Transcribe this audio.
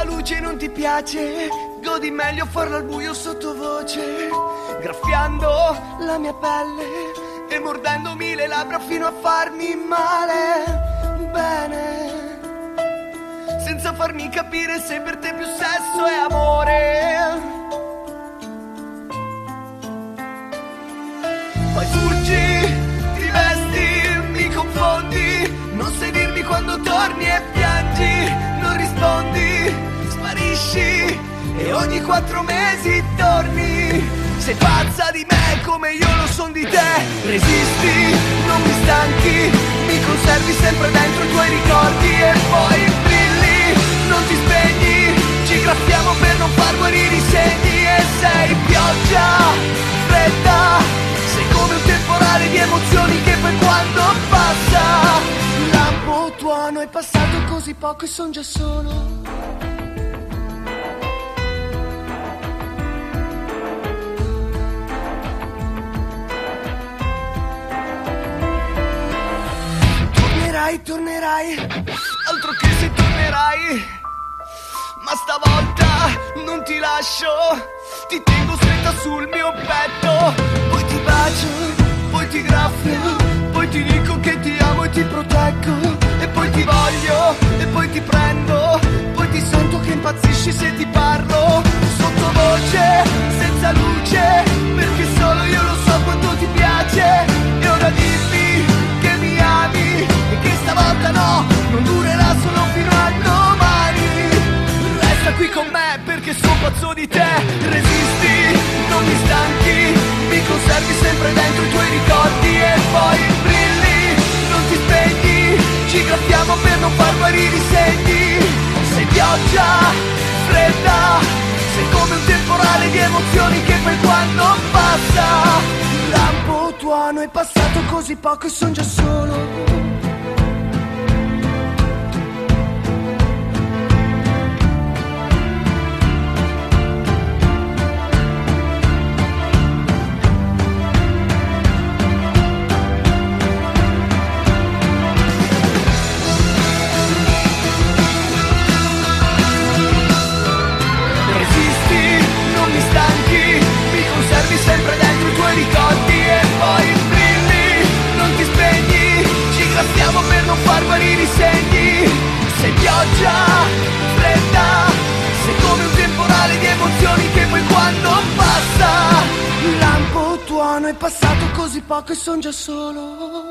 luce non ti piace, godi meglio farlo al buio sottovoce, graffiando la mia pelle e mordendomi le labbra fino a farmi male. Bene, senza farmi capire se per te più sesso è amore. Poi fuggi, ti vesti, mi confondi, non sai dirmi quando torni e piangi, non rispondi, sparisci e ogni 4 mesi torni. Sei pazza di me come io lo son di te, resisti, non mi stanchi, mi conservi sempre dentro i tuoi ricordi e poi brilli, non ti spegni, ci graffiamo per non far guarire i segni e sei pioggia fredda, sei come un temporale di emozioni che poi quando passa, lampo tuono, è passato così poco e son già solo. Tornerai, altro che se tornerai, ma stavolta non ti lascio, ti tengo stretta sul mio petto, poi ti bacio, poi ti graffio, poi ti dico che ti amo e ti proteggo, e poi ti voglio, e poi ti prendo, poi ti sento che impazzisci se ti parlo, sottovoce, senza luce, perché solo io lo so quanto ti piace, e ora dimmi che mi ami, e che stavolta no, non durerà solo fino a domani. Resta qui con me perché sono pazzo di te, resisti, non mi stanchi, mi conservi sempre dentro i tuoi ricordi e poi brilli, non ti spegni, ci graffiamo per non far guarire i segni. Sei pioggia fredda, sei come un temporale di emozioni che poi quando passa, lampo tuono, è passato così poco e son già solo. Sempre dentro i tuoi ricordi e poi brilli, non ti spegni, ci graffiamo per non far guarire i segni. Sei pioggia fredda, sei come un temporale di emozioni che poi quando passa, lampo tuono, è passato così poco e son già solo.